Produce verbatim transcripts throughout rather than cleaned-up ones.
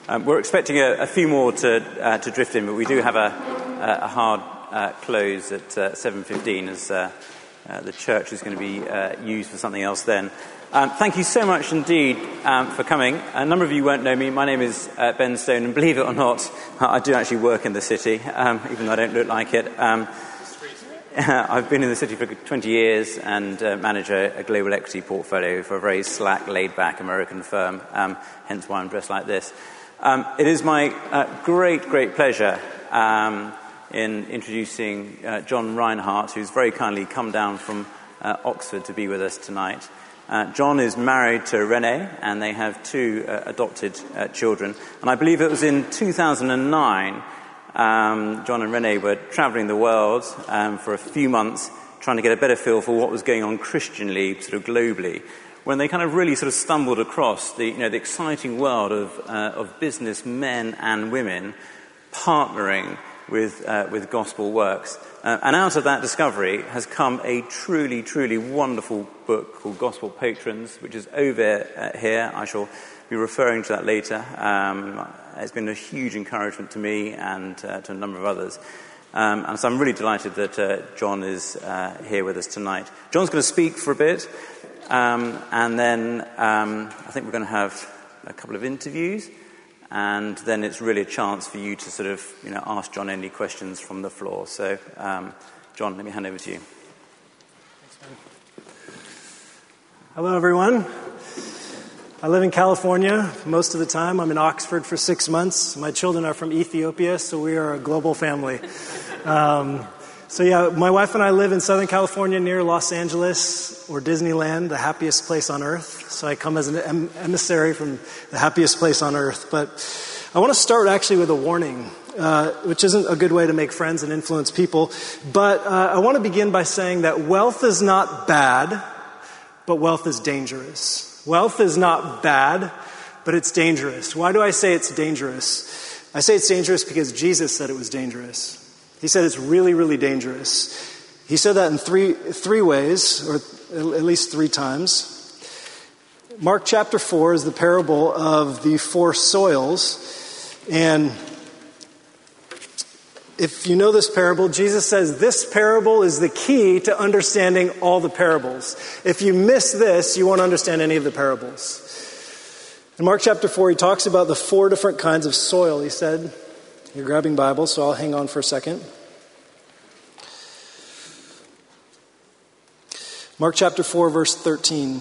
Um, we're expecting a, a few more to uh, to drift in, but we do have a, a hard uh, close at uh, seven fifteen as uh, uh, the church is going to be uh, used for something else then. Um, thank you so much indeed um, for coming. A number of you won't know me. My name is uh, Ben Stone, and believe it or not, I do actually work in the city, um, even though I don't look like it. Um, I've been in the city for twenty years and uh, manage a, a global equity portfolio for a very slack, laid-back American firm, um, hence why I'm dressed like this. Um, it is my uh, great, great pleasure um, in introducing uh, John Reinhardt, who's very kindly come down from uh, Oxford to be with us tonight. Uh, John is married to Renee, and they have two uh, adopted uh, children. And I believe it was in two thousand nine, um, John and Renee were travelling the world um, for a few months, trying to get a better feel for what was going on Christianly, sort of globally, when they kind of really sort of stumbled across the, you know, the exciting world of uh, of business men and women partnering with uh, with gospel works. Uh, and out of that discovery has come a truly, truly wonderful book called Gospel Patrons, which is over uh, here. I shall be referring to that later. Um, it's been a huge encouragement to me and uh, to a number of others. Um, and so I'm really delighted that uh, John is uh, here with us tonight. John's going to speak for a bit. Um, and then um, I think we're going to have a couple of interviews, and then it's really a chance for you to sort of, you know, ask John any questions from the floor. So, um, John, let me hand over to you. Thanks, man. Hello, everyone. I live in California most of the time. I'm in Oxford for six months. My children are from Ethiopia, so we are a global family. Um, So yeah, my wife and I live in Southern California near Los Angeles, or Disneyland, the happiest place on earth. So I come as an em- emissary from the happiest place on earth. But I want to start actually with a warning, uh, which isn't a good way to make friends and influence people. But uh, I want to begin by saying that wealth is not bad, but wealth is dangerous. Wealth is not bad, but it's dangerous. Why do I say it's dangerous? I say it's dangerous because Jesus said it was dangerous. He said it's really, really dangerous. He said that in three three ways, or at least three times. Mark chapter four is the parable of the four soils. And if you know this parable, Jesus says this parable is the key to understanding all the parables. If you miss this, you won't understand any of the parables. In Mark chapter four, he talks about the four different kinds of soil. He said, you're grabbing Bibles, so I'll hang on for a second. Mark chapter four, verse thirteen.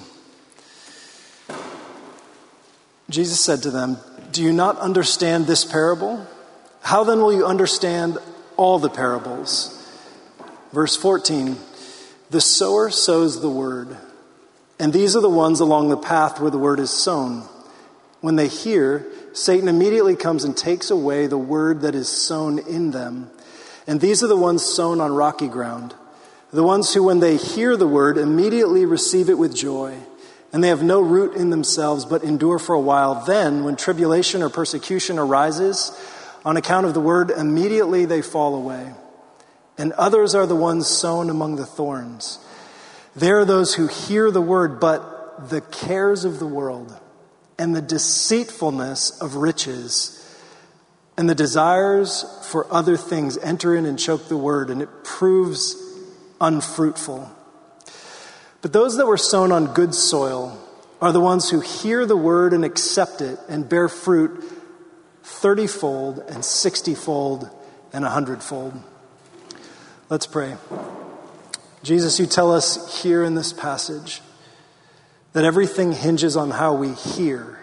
Jesus said to them, "Do you not understand this parable? How then will you understand all the parables?" Verse fourteen. "The sower sows the word, and these are the ones along the path where the word is sown. When they hear, Satan immediately comes and takes away the word that is sown in them. And these are the ones sown on rocky ground, the ones who, when they hear the word, immediately receive it with joy. And they have no root in themselves, but endure for a while. Then, when tribulation or persecution arises, on account of the word, immediately they fall away. And others are the ones sown among the thorns. They are those who hear the word, but the cares of the world, and the deceitfulness of riches, and the desires for other things enter in and choke the word, and it proves unfruitful. But those that were sown on good soil are the ones who hear the word and accept it and bear fruit thirty-fold and sixty-fold and a hundredfold." Let's pray. Jesus, you tell us here in this passage that everything hinges on how we hear.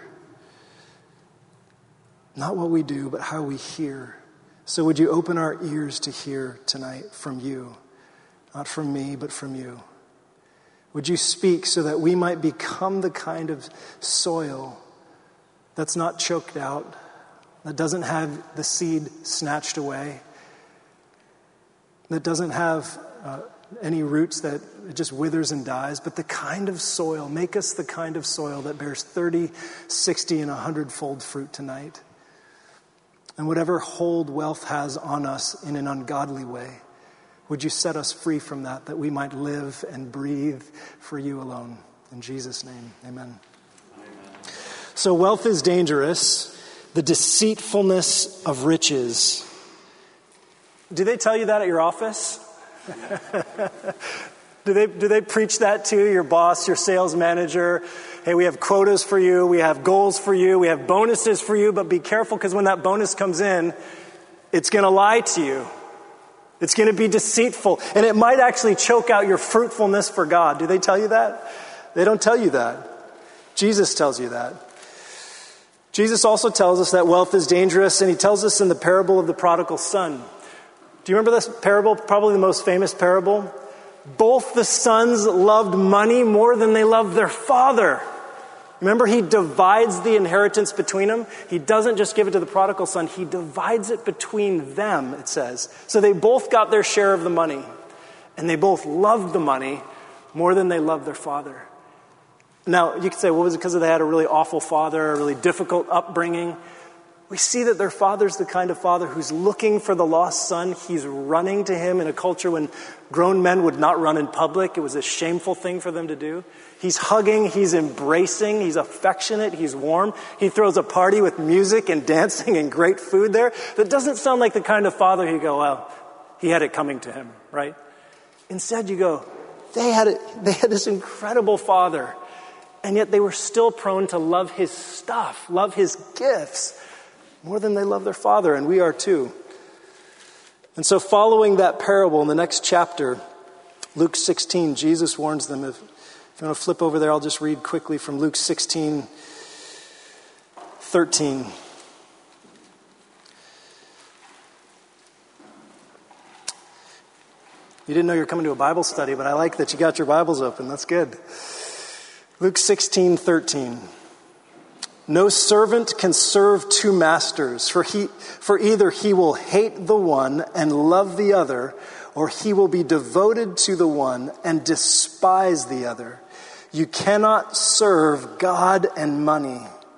Not what we do, but how we hear. So would you open our ears to hear tonight from you? Not from me, but from you. Would you speak so that we might become the kind of soil that's not choked out, that doesn't have the seed snatched away, that doesn't have uh, any roots that it just withers and dies, but the kind of soil, make us the kind of soil that bears thirty, sixty, and a hundredfold fruit tonight. And whatever hold wealth has on us in an ungodly way, would you set us free from that, that we might live and breathe for you alone. In Jesus' name, amen. Amen. So wealth is dangerous the deceitfulness of riches. Do they tell you that at your office? do they do they preach that to your boss, your sales manager? Hey, we have quotas for you, we have goals for you, we have bonuses for you, but be careful because when that bonus comes in, it's going to lie to you. It's going to be deceitful, and it might actually choke out your fruitfulness for God. Do they tell you that? They don't tell you that. Jesus tells you that. Jesus also tells us that wealth is dangerous, and he tells us in the parable of the prodigal son. Do you remember this parable? Probably the most famous parable. Both the sons loved money more than they loved their father. Remember, he divides the inheritance between them. He doesn't just give it to the prodigal son. He divides it between them, it says. So they both got their share of the money. And they both loved the money more than they loved their father. Now, you could say, well, was it because they had a really awful father, a really difficult upbringing? We see that their father's the kind of father who's looking for the lost son. He's running to him in a culture when grown men would not run in public. It was a shameful thing for them to do. He's hugging, he's embracing, he's affectionate, he's warm. He throws a party with music and dancing and great food there. That doesn't sound like the kind of father you go, well, he had it coming to him, right? Instead, you go, they had it, they had this incredible father, and yet they were still prone to love his stuff, love his gifts, more than they love their father, and we are too. And so following that parable in the next chapter, Luke sixteen, Jesus warns them. If, if you want to flip over there, I'll just read quickly from Luke sixteen, thirteen. You didn't know you were coming to a Bible study, but I like that you got your Bibles open. That's good. Luke sixteen, thirteen. No servant can serve two masters, for he, for either he will hate the one and love the other, or he will be devoted to the one and despise the other. You cannot serve God and money.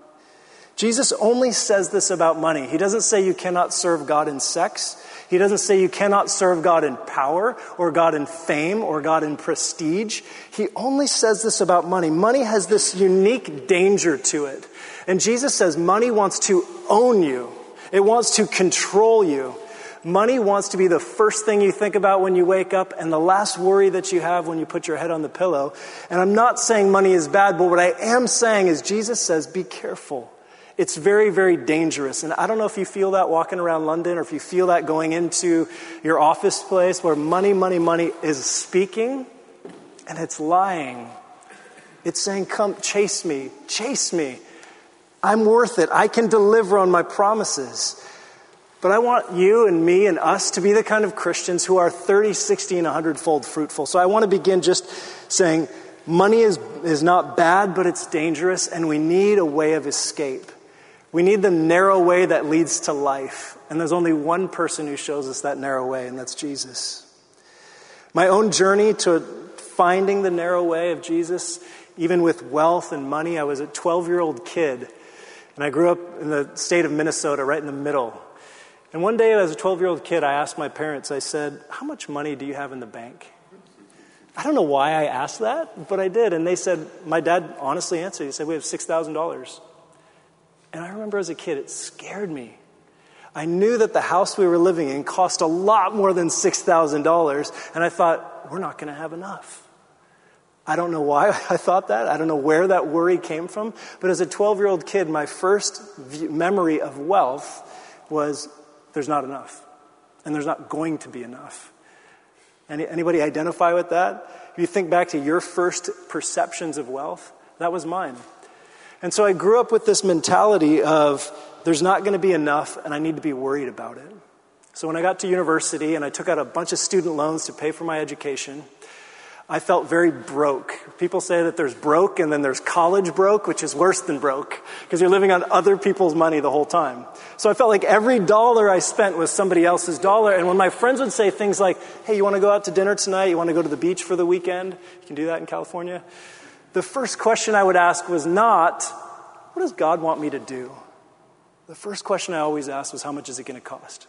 Jesus only says this about money. He doesn't say you cannot serve God in sex. He doesn't say you cannot serve God in power or God in fame or God in prestige. He only says this about money. Money has this unique danger to it. And Jesus says money wants to own you. It wants to control you. Money wants to be the first thing you think about when you wake up and the last worry that you have when you put your head on the pillow. And I'm not saying money is bad, but what I am saying is Jesus says, be careful. It's very, very dangerous. And I don't know if you feel that walking around London or if you feel that going into your office place where money, money, money is speaking and it's lying. It's saying, come chase me, chase me. I'm worth it. I can deliver on my promises. But I want you and me and us to be the kind of Christians who are thirty, sixty, and one hundred fold fruitful. So I want to begin just saying money is, is not bad, but it's dangerous and we need a way of escape. We need the narrow way that leads to life. And there's only one person who shows us that narrow way, and that's Jesus. My own journey to finding the narrow way of Jesus, even with wealth and money, I was a twelve-year-old kid. And I grew up in the state of Minnesota, right in the middle. And one day as a twelve-year-old kid, I asked my parents, I said, how much money do you have in the bank? I don't know why I asked that, but I did. And they said, my dad honestly answered, he said, we have six thousand dollars. And I remember as a kid, it scared me. I knew that the house we were living in cost a lot more than six thousand dollars. And I thought, we're not going to have enough. I don't know why I thought that. I don't know where that worry came from. But as a twelve-year-old kid, my first view, memory of wealth was there's not enough. And there's not going to be enough. Any, anybody identify with that? If you think back to your first perceptions of wealth, that was mine. And so I grew up with this mentality of there's not going to be enough and I need to be worried about it. So when I got to university and I took out a bunch of student loans to pay for my education, I felt very broke. People say that there's broke and then there's college broke, which is worse than broke because you're living on other people's money the whole time. So I felt like every dollar I spent was somebody else's dollar. And when my friends would say things like, hey, you want to go out to dinner tonight? You want to go to the beach for the weekend? You can do that in California. The first question I would ask was not, what does God want me to do? The first question I always asked was, how much is it going to cost?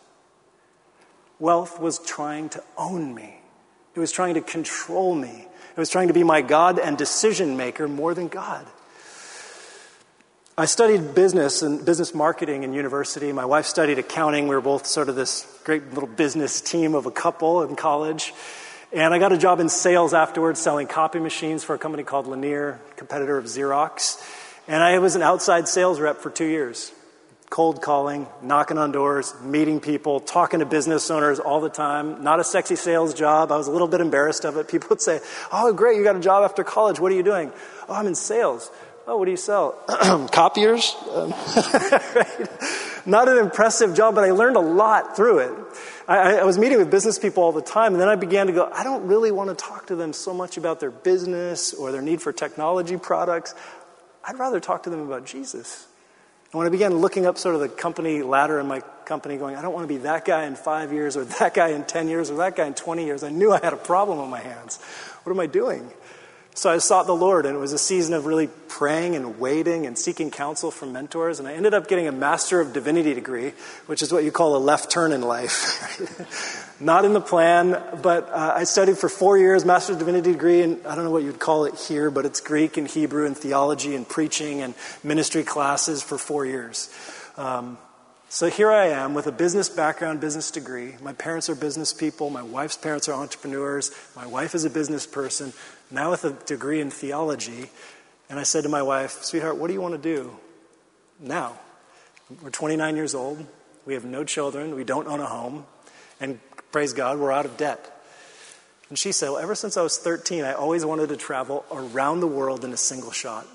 Wealth was trying to own me. It was trying to control me. It was trying to be my God and decision maker more than God. I studied business and business marketing in university. My wife studied accounting. We were both sort of this great little business team of a couple in college. And I got a job in sales afterwards, selling copy machines for a company called Lanier, competitor of Xerox. And I was an outside sales rep for two years. Cold calling, knocking on doors, meeting people, talking to business owners all the time. Not a sexy sales job. I was a little bit embarrassed of it. People would say, "Oh, great, you got a job after college. What are you doing?" "Oh, I'm in sales." "Oh, what do you sell?" "Copiers." Um, right? Not an impressive job, but I learned a lot through it. I, I was meeting with business people all the time, and then I began to go, I don't really want to talk to them so much about their business or their need for technology products. I'd rather talk to them about Jesus. And when I began looking up sort of the company ladder in my company, going, I don't want to be that guy in five years or that guy in ten years or that guy in twenty years, I knew I had a problem on my hands. What am I doing? So I sought the Lord, and it was a season of really praying and waiting and seeking counsel from mentors. And I ended up getting a Master of Divinity degree, which is what you call a left turn in life. Not in the plan, but uh, I studied for four years, Master of Divinity degree, and I don't know what you'd call it here, but it's Greek and Hebrew and theology and preaching and ministry classes for four years. Um, so here I am with a business background, business degree. My parents are business people. My wife's parents are entrepreneurs. My wife is a business person. Now with a degree in theology. And I said to my wife, "Sweetheart, what do you want to do now?" We're twenty-nine years old. We have no children. We don't own a home. And praise God, we're out of debt. And she said, well, ever since I was thirteen, I always wanted to travel around the world in a single shot.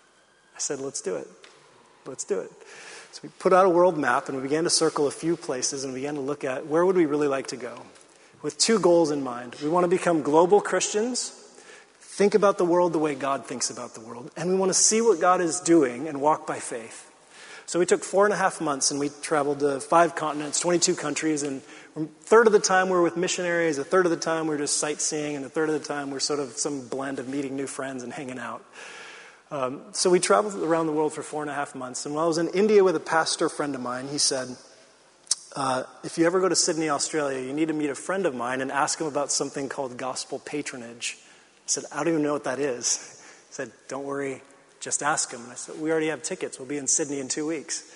I said, let's do it. Let's do it. So we put out a world map, and we began to circle a few places, and we began to look at where would we really like to go, with two goals in mind. We want to become global Christians, think about the world the way God thinks about the world, and we want to see what God is doing and walk by faith. So we took four and a half months, and we traveled to five continents, twenty-two countries, and a third of the time we're with missionaries, a third of the time we're just sightseeing, and a third of the time we're sort of some blend of meeting new friends and hanging out. Um, so we traveled around the world for four and a half months, and while I was in India with a pastor friend of mine, he said, uh, if you ever go to Sydney, Australia, you need to meet a friend of mine and ask him about something called gospel patronage. I said, I don't even know what that is. He said, don't worry, just ask him. And I said, we already have tickets. We'll be in Sydney in two weeks.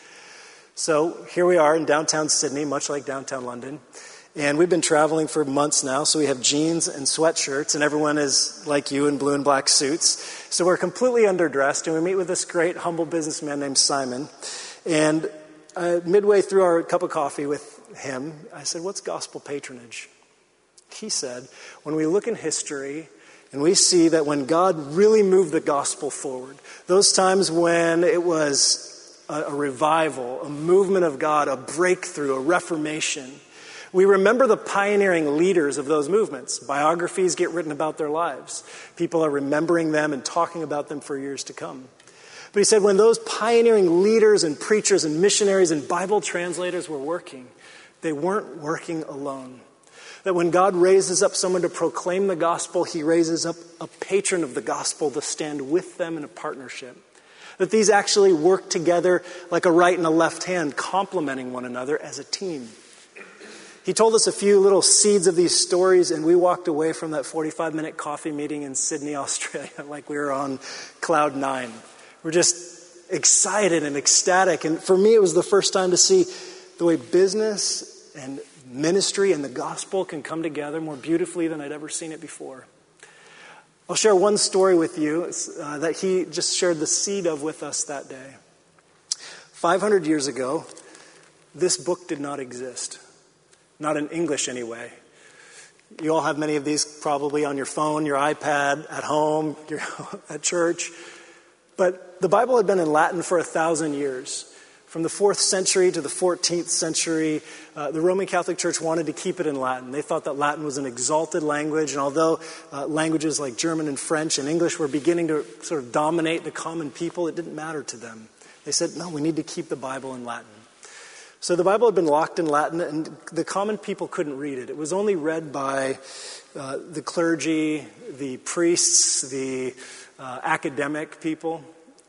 So here we are in downtown Sydney, much like downtown London. And we've been traveling for months now, so we have jeans and sweatshirts, and everyone is like you in blue and black suits. So we're completely underdressed, and we meet with this great, humble businessman named Simon. And uh, midway through our cup of coffee with him, I said, what's gospel patronage? He said, when we look in history, and we see that when God really moved the gospel forward, those times when it was a, a revival, a movement of God, a breakthrough, a reformation, we remember the pioneering leaders of those movements. Biographies get written about their lives. People are remembering them and talking about them for years to come. But he said when those pioneering leaders and preachers and missionaries and Bible translators were working, they weren't working alone. That when God raises up someone to proclaim the gospel, he raises up a patron of the gospel to stand with them in a partnership. That these actually work together like a right and a left hand, complementing one another as a team. He told us a few little seeds of these stories, and we walked away from that forty-five minute coffee meeting in Sydney, Australia, like we were on cloud nine. We're just excited and ecstatic. And for me, it was the first time to see the way business and ministry and the gospel can come together more beautifully than I'd ever seen it before. I'll share one story with you uh, that he just shared the seed of with us that day. five hundred years ago, this book did not exist. Not in English anyway. You all have many of these probably on your phone, your iPad, at home, your, at church. But the Bible had been in Latin for a thousand years. From the fourth century to the fourteenth century, uh, the Roman Catholic Church wanted to keep it in Latin. They thought that Latin was an exalted language, and although uh, languages like German and French and English were beginning to sort of dominate the common people, it didn't matter to them. They said, no, we need to keep the Bible in Latin. So the Bible had been locked in Latin, and the common people couldn't read it. It was only read by uh, the clergy, the priests, the uh, academic people.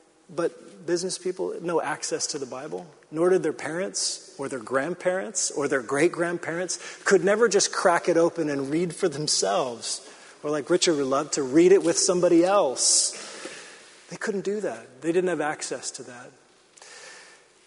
But business people had no access to the Bible, nor did their parents or their grandparents or their great-grandparents could never just crack it open and read for themselves. Or like Richard would love to read it with somebody else. They couldn't do that. They didn't have access to that.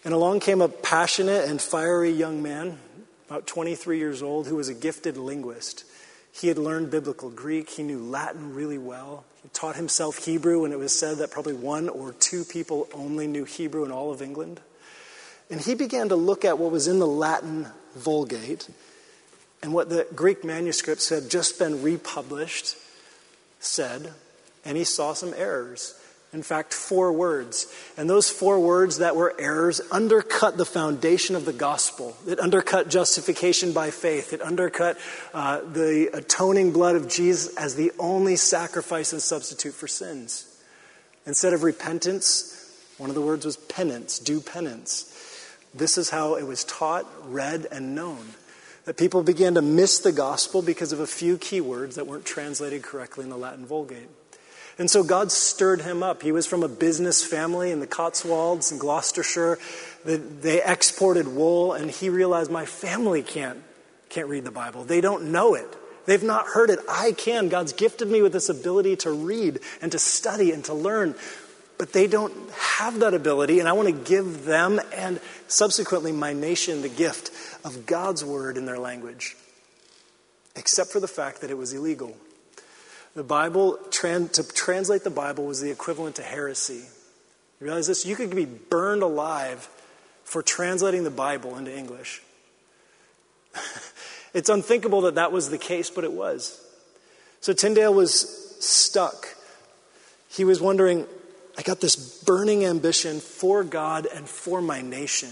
And along came a passionate and fiery young man, about twenty-three years old, who was a gifted linguist. He had learned biblical Greek. He knew Latin really well. He taught himself Hebrew, and it was said that probably one or two people only knew Hebrew in all of England. And he began to look at what was in the Latin Vulgate and what the Greek manuscripts had just been republished said, and he saw some errors. In fact, four words. And those four words that were errors undercut the foundation of the gospel. It undercut justification by faith. It undercut uh, the atoning blood of Jesus as the only sacrifice and substitute for sins. Instead of repentance, one of the words was penance, do penance. This is how it was taught, read, and known. That people began to miss the gospel because of a few key words that weren't translated correctly in the Latin Vulgate. And so God stirred him up. He was from a business family in the Cotswolds in Gloucestershire. They exported wool, and he realized my family can't, can't read the Bible. They don't know it. They've not heard it. I can. God's gifted me with this ability to read and to study and to learn. But they don't have that ability, and I want to give them and subsequently my nation the gift of God's word in their language. Except for the fact that it was illegal. The Bible, tran- to translate the Bible was the equivalent to heresy. You realize this? You could be burned alive for translating the Bible into English. It's unthinkable that that was the case, but it was. So Tyndale was stuck. He was wondering, I got this burning ambition for God and for my nation,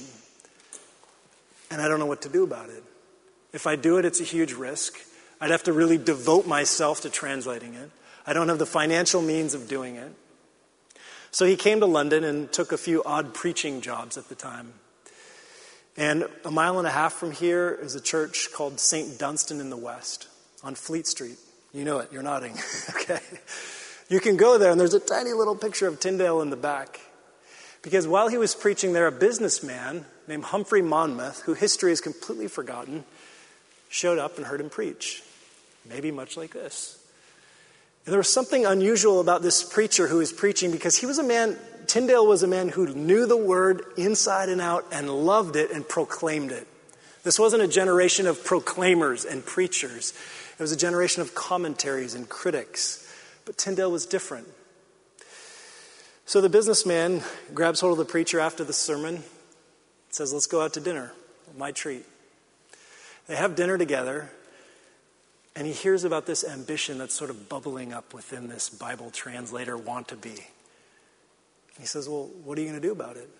and I don't know what to do about it. If I do it, it's a huge risk. I'd have to really devote myself to translating it. I don't have the financial means of doing it. So he came to London and took a few odd preaching jobs at the time. And a mile and a half from here is a church called Saint Dunstan in the West on Fleet Street. You know it, you're nodding. Okay. You can go there, and there's a tiny little picture of Tyndale in the back. Because while he was preaching there, a businessman named Humphrey Monmouth, who history has completely forgotten, showed up and heard him preach. Maybe much like this. And there was something unusual about this preacher who was preaching, because he was a man, Tyndale was a man who knew the word inside and out and loved it and proclaimed it. This wasn't a generation of proclaimers and preachers. It was a generation of commentaries and critics. But Tyndale was different. So the businessman grabs hold of the preacher after the sermon, says, let's go out to dinner, my treat. They have dinner together, and he hears about this ambition that's sort of bubbling up within this Bible translator want-to-be. He says, well, what are you going to do about it?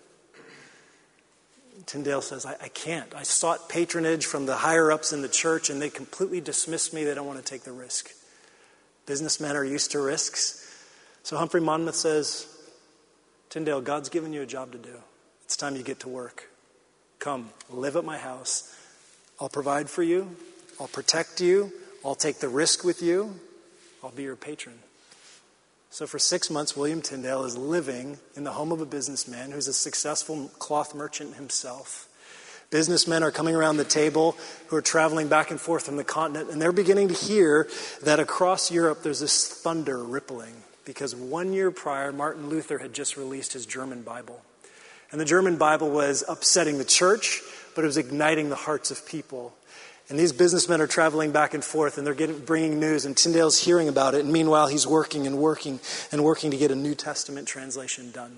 Tyndale says, I, I can't. I sought patronage from the higher-ups in the church, and they completely dismissed me. They don't want to take the risk. Businessmen are used to risks. So Humphrey Monmouth says, Tyndale, God's given you a job to do. It's time you get to work. Come, live at my house. I'll provide for you. I'll protect you. I'll take the risk with you. I'll be your patron. So for six months, William Tyndale is living in the home of a businessman who's a successful cloth merchant himself. Businessmen are coming around the table who are traveling back and forth from the continent, and they're beginning to hear that across Europe there's this thunder rippling, because one year prior, Martin Luther had just released his German Bible. And the German Bible was upsetting the church, but it was igniting the hearts of people. And these businessmen are traveling back and forth, and they're getting, bringing news, and Tyndale's hearing about it. And meanwhile, he's working and working and working to get a New Testament translation done.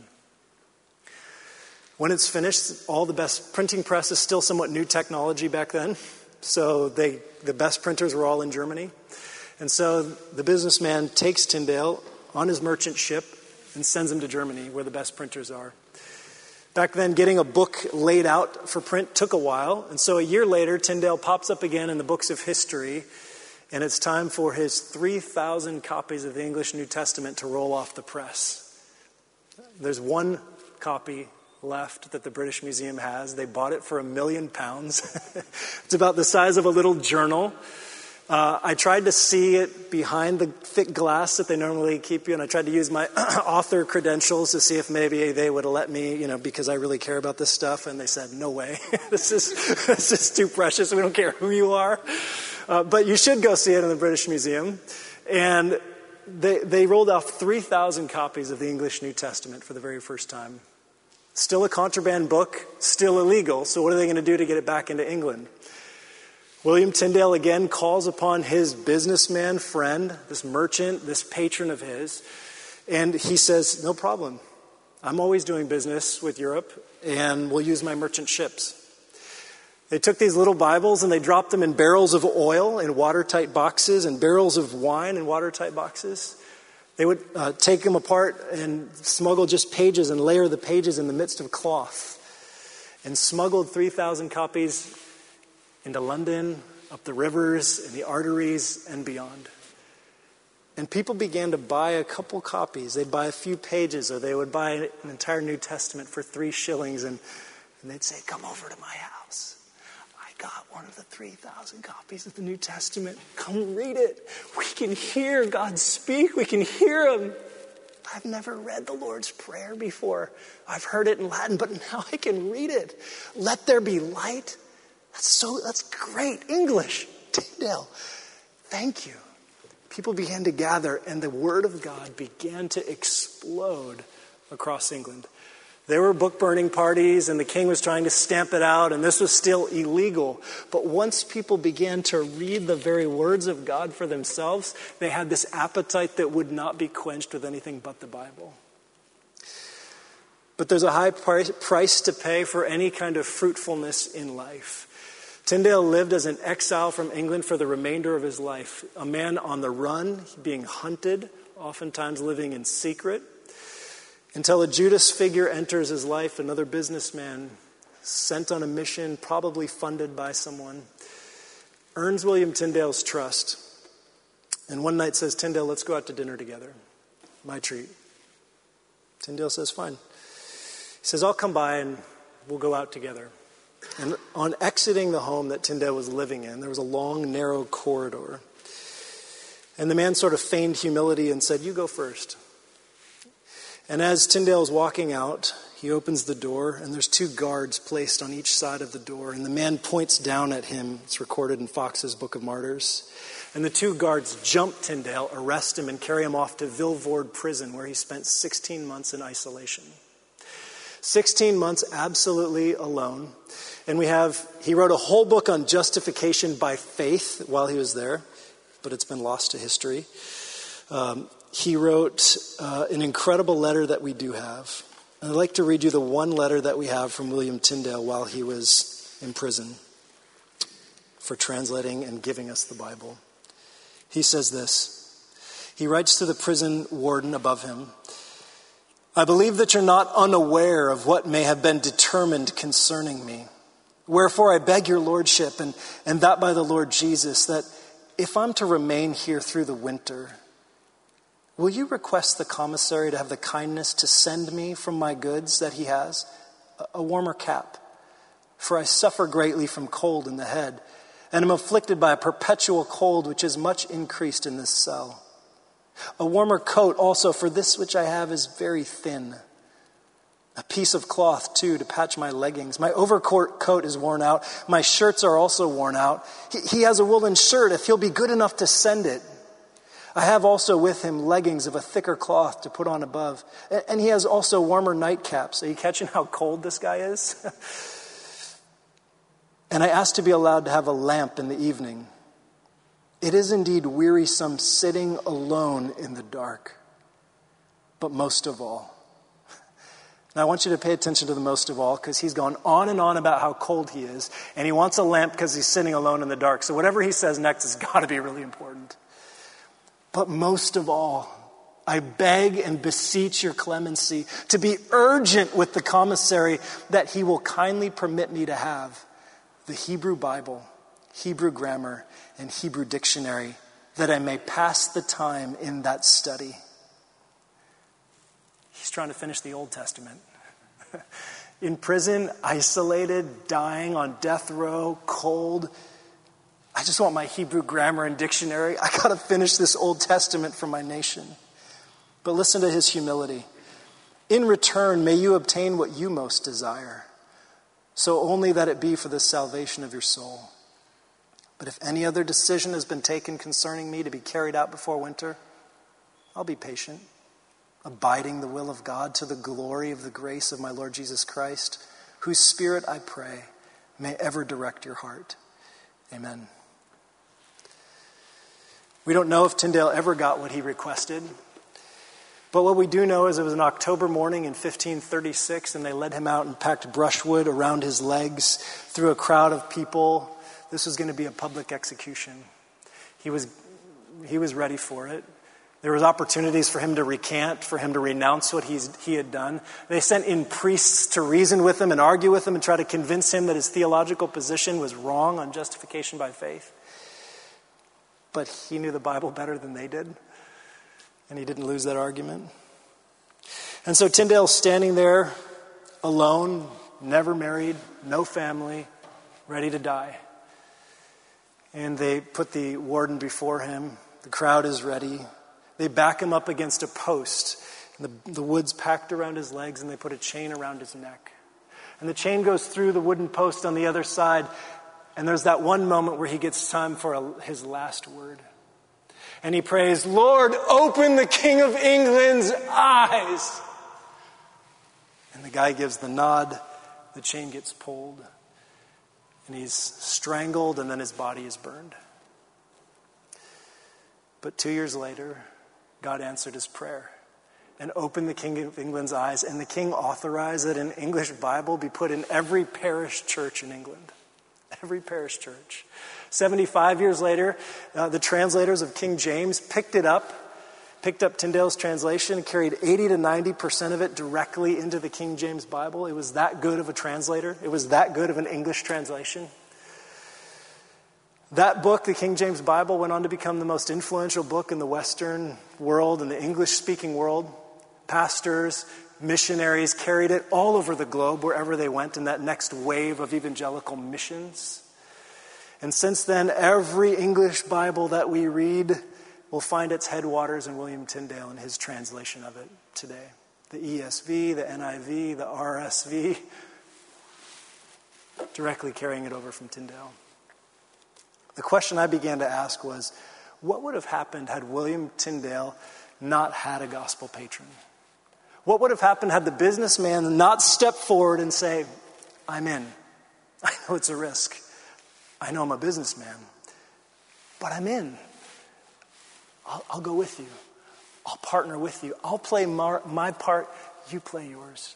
When it's finished, all the best printing press is still somewhat new technology back then. So they, the best printers were all in Germany. And so the businessman takes Tyndale on his merchant ship and sends him to Germany, where the best printers are. Back then, getting a book laid out for print took a while. And so a year later, Tyndale pops up again in the books of history. And it's time for his three thousand copies of the English New Testament to roll off the press. There's one copy left that the British Museum has. They bought it for a million pounds. It's about the size of a little journal. Uh, I tried to see it behind the thick glass that they normally keep you, and I tried to use my author credentials to see if maybe they would have let me, you know, because I really care about this stuff, and they said, no way. this is this is too precious. We don't care who you are. Uh, but you should go see it in the British Museum. And they, they rolled off three thousand copies of the English New Testament for the very first time. Still a contraband book, still illegal. So what are they going to do to get it back into England? William Tyndale again calls upon his businessman friend, this merchant, this patron of his, and he says, no problem. I'm always doing business with Europe, and we'll use my merchant ships. They took these little Bibles and they dropped them in barrels of oil in watertight boxes and barrels of wine in watertight boxes. They would uh, take them apart and smuggle just pages and layer the pages in the midst of cloth, and smuggled three thousand copies into London, up the rivers and the arteries and beyond. And people began to buy a couple copies. They'd buy a few pages, or they would buy an entire New Testament for three shillings, and, and they'd say, come over to my house. I got one of the three thousand copies of the New Testament. Come read it. We can hear God speak. We can hear him. I've never read the Lord's Prayer before. I've heard it in Latin, but now I can read it. Let there be light. That's so, that's great English. Tyndale, thank you. People began to gather, and the Word of God began to explode across England. There were book burning parties, and the king was trying to stamp it out, and this was still illegal. But once people began to read the very words of God for themselves, they had this appetite that would not be quenched with anything but the Bible. But there's a high price to pay for any kind of fruitfulness in life. Tyndale lived as an exile from England for the remainder of his life, a man on the run, being hunted, oftentimes living in secret, until a Judas figure enters his life, another businessman sent on a mission, probably funded by someone, earns William Tyndale's trust, and one night says, Tyndale, let's go out to dinner together. My treat. Tyndale says, fine. He says, I'll come by and we'll go out together. And on exiting the home that Tyndale was living in, there was a long, narrow corridor. And the man sort of feigned humility and said, you go first. And as Tyndale is walking out, he opens the door, and there's two guards placed on each side of the door. And the man points down at him. It's recorded in Fox's Book of Martyrs. And the two guards jump Tyndale, arrest him, and carry him off to Vilvoorde prison, where he spent sixteen months in isolation. sixteen months absolutely alone. And we have, he wrote a whole book on justification by faith while he was there, but it's been lost to history. Um, he wrote uh, an incredible letter that we do have. And I'd like to read you the one letter that we have from William Tyndale while he was in prison for translating and giving us the Bible. He says this. He writes to the prison warden above him, I believe that you're not unaware of what may have been determined concerning me. Wherefore I beg your lordship, and, and that by the Lord Jesus, that if I'm to remain here through the winter, will you request the commissary to have the kindness to send me from my goods that he has a, a warmer cap? For I suffer greatly from cold in the head, and am afflicted by a perpetual cold which is much increased in this cell. A warmer coat also, for this which I have is very thin. A piece of cloth, too, to patch my leggings. My overcoat coat is worn out. My shirts are also worn out. He, he has a woolen shirt, if he'll be good enough to send it. I have also with him leggings of a thicker cloth to put on above. And, and he has also warmer nightcaps. Are you catching how cold this guy is? And I asked to be allowed to have a lamp in the evening. It is indeed wearisome sitting alone in the dark. But most of all, now I want you to pay attention to the most of all, because he's gone on and on about how cold he is, and he wants a lamp because he's sitting alone in the dark. So whatever he says next has got to be really important. But most of all, I beg and beseech your clemency to be urgent with the commissary that he will kindly permit me to have the Hebrew Bible, Hebrew grammar, and Hebrew dictionary, that I may pass the time in that study. He's trying to finish the Old Testament. In prison, isolated, dying on death row, cold. I just want my Hebrew grammar and dictionary. I got to finish this Old Testament for my nation. But listen to his humility. In return, may you obtain what you most desire, so only that it be for the salvation of your soul. But if any other decision has been taken concerning me to be carried out before winter, I'll be patient. abiding the will of God to the glory of the grace of my Lord Jesus Christ, whose Spirit, I pray, may ever direct your heart. Amen. We don't know if Tyndale ever got what he requested, but what we do know is it was an October morning in fifteen thirty-six, and they led him out and packed brushwood around his legs through a crowd of people. This was going to be a public execution. He was, he was ready for it. There was opportunities for him to recant, for him to renounce what he's, he had done. They sent in priests to reason with him and argue with him and try to convince him that his theological position was wrong on justification by faith. But he knew the Bible better than they did, and he didn't lose that argument. And so Tyndale's standing there alone, never married, no family, ready to die. And they put the warden before him. The crowd is ready. They back him up against a post. The, the wood's packed around his legs, and they put a chain around his neck. And the chain goes through the wooden post on the other side. And there's that one moment where he gets time for a, his last word. And he prays, "Lord, open the King of England's eyes." And the guy gives the nod. The chain gets pulled. And he's strangled, and then his body is burned. But two years later, God answered his prayer and opened the King of England's eyes. And the king authorized that an English Bible be put in every parish church in England. Every parish church. seventy-five years later, uh, the translators of King James picked it up, picked up Tyndale's translation, carried eighty to ninety percent of it directly into the King James Bible. It was that good of a translator. It was that good of an English translation. That book, the King James Bible, went on to become the most influential book in the Western world, in the English-speaking world. Pastors, missionaries carried it all over the globe wherever they went in that next wave of evangelical missions. And since then, every English Bible that we read will find its headwaters in William Tyndale and his translation of it today. The E S V, the N I V, the R S V, directly carrying it over from Tyndale. The question I began to ask was, what would have happened had William Tyndale not had a gospel patron? What would have happened had the businessman not stepped forward and say, "I'm in. I know it's a risk. I know I'm a businessman, but I'm in. I'll, I'll go with you. I'll partner with you. I'll play my, my part. You play yours."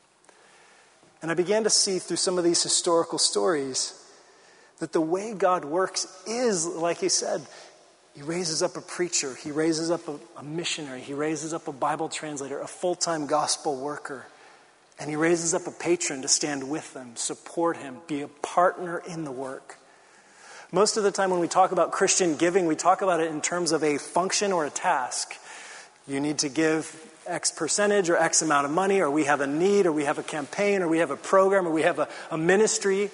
And I began to see through some of these historical stories that the way God works is, like he said, he raises up a preacher, he raises up a, a missionary, he raises up a Bible translator, a full-time gospel worker, and he raises up a patron to stand with them, support him, be a partner in the work. Most of the time when we talk about Christian giving, we talk about it in terms of a function or a task. You need to give X percentage or X amount of money, or we have a need, or we have a campaign, or we have a program, or we have a, a ministry.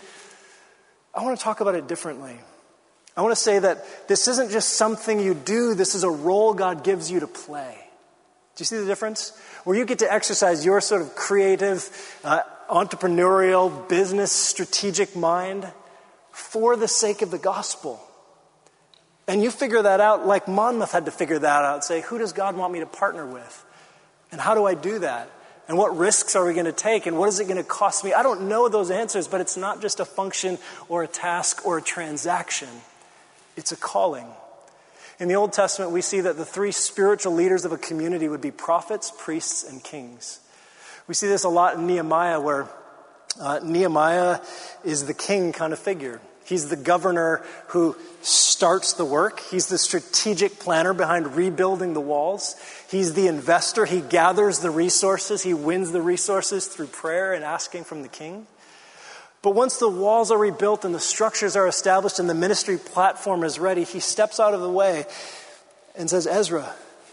I want to talk about it differently. I want to say that this isn't just something you do, this is a role God gives you to play. Do you see the difference? Where you get to exercise your sort of creative, uh, entrepreneurial, business, strategic mind for the sake of the gospel. And you figure that out like Monmouth had to figure that out. Say, who does God want me to partner with? And how do I do that? And what risks are we going to take? And what is it going to cost me? I don't know those answers, but it's not just a function or a task or a transaction. It's a calling. In the Old Testament, we see that the three spiritual leaders of a community would be prophets, priests, and kings. We see this a lot in Nehemiah, where uh, Nehemiah is the king kind of figure. He's the governor who starts the work. He's the strategic planner behind rebuilding the walls. He's the investor. He gathers the resources. He wins the resources through prayer and asking from the king. But once the walls are rebuilt and the structures are established and the ministry platform is ready, he steps out of the way and says, "Ezra,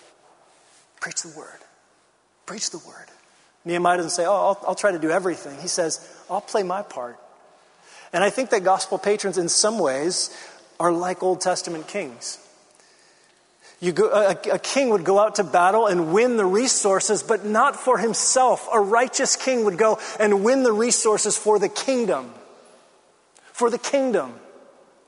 preach the word. Preach the word." Nehemiah doesn't say, "Oh, I'll, I'll try to do everything." He says, "I'll play my part." And I think that gospel patrons in some ways are like Old Testament kings. You go, a, a king would go out to battle and win the resources, but not for himself. A righteous king would go and win the resources for the kingdom. For the kingdom.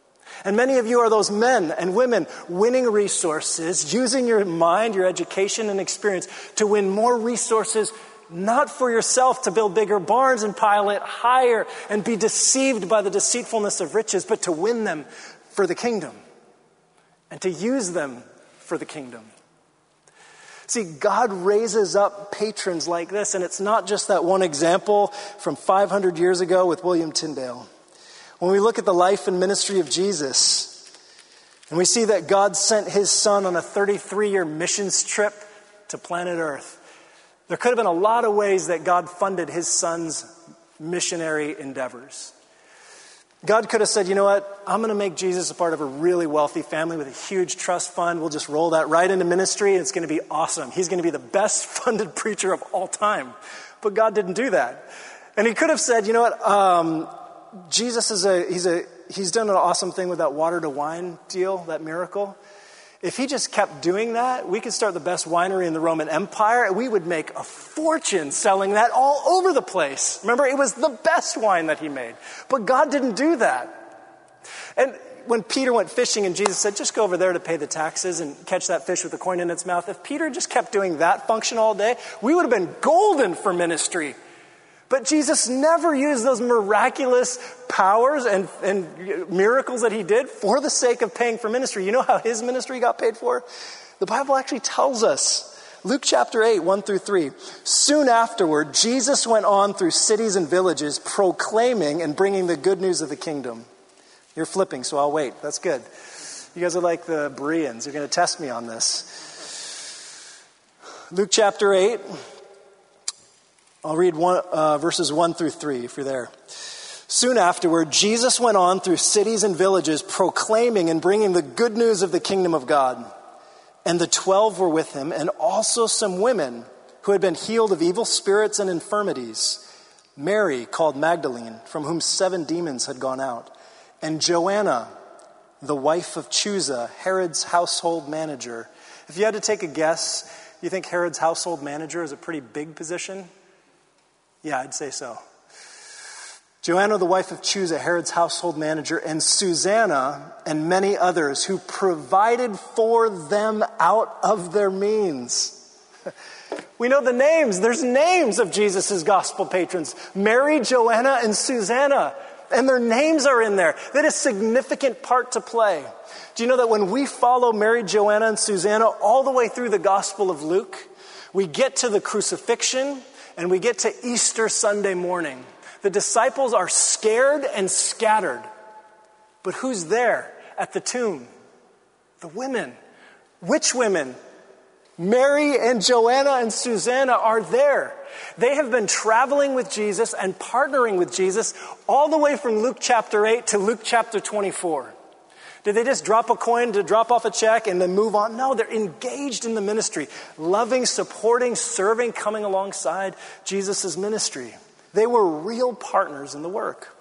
And many of you are those men and women winning resources, using your mind, your education, and experience to win more resources, not for yourself to build bigger barns and pile it higher and be deceived by the deceitfulness of riches, but to win them for the kingdom and to use them for the kingdom. See, God raises up patrons like this, and it's not just that one example from five hundred years ago with William Tyndale. When we look at the life and ministry of Jesus, and we see that God sent his son on a thirty-three-year missions trip to planet Earth, there could have been a lot of ways that God funded his son's missionary endeavors. God could have said, you know what, I'm going to make Jesus a part of a really wealthy family with a huge trust fund. We'll just roll that right into ministry, and it's going to be awesome. He's going to be the best funded preacher of all time. But God didn't do that. And he could have said, you know what, um, Jesus is a, he's a, he's done an awesome thing with that water to wine deal, that miracle. If he just kept doing that, we could start the best winery in the Roman Empire. We would make a fortune selling that all over the place. Remember, it was the best wine that he made. But God didn't do that. And when Peter went fishing and Jesus said, just go over there to pay the taxes and catch that fish with a coin in its mouth. If Peter just kept doing that function all day, we would have been golden for ministry. But Jesus never used those miraculous powers and, and miracles that he did for the sake of paying for ministry. You know how his ministry got paid for? The Bible actually tells us. Luke chapter eight, one through three. Soon afterward, Jesus went on through cities and villages, proclaiming and bringing the good news of the kingdom. You're flipping, so I'll wait. That's good. You guys are like the Bereans. You're going to test me on this. Luke chapter eight. I'll read one, uh, verses one through three if you're there. Soon afterward, Jesus went on through cities and villages, proclaiming and bringing the good news of the kingdom of God. And the twelve were with him, and also some women who had been healed of evil spirits and infirmities. Mary, called Magdalene, from whom seven demons had gone out. And Joanna, the wife of Chuza, Herod's household manager. If you had to take a guess, you think Herod's household manager is a pretty big position? Yeah, I'd say so. Joanna, the wife of Chuza, Herod's household manager, and Susanna and many others who provided for them out of their means. We know the names. There's names of Jesus' gospel patrons. Mary, Joanna, and Susanna. And their names are in there. They had a significant part to play. Do you know that when we follow Mary, Joanna, and Susanna all the way through the Gospel of Luke, we get to the crucifixion, and we get to Easter Sunday morning. The disciples are scared and scattered. But who's there at the tomb? The women. Which women? Mary and Joanna and Susanna are there. They have been traveling with Jesus and partnering with Jesus all the way from Luke chapter eight to Luke chapter twenty-four. Did they just drop a coin to drop off a check and then move on? No, they're engaged in the ministry, loving, supporting, serving, coming alongside Jesus' ministry. They were real partners in the work.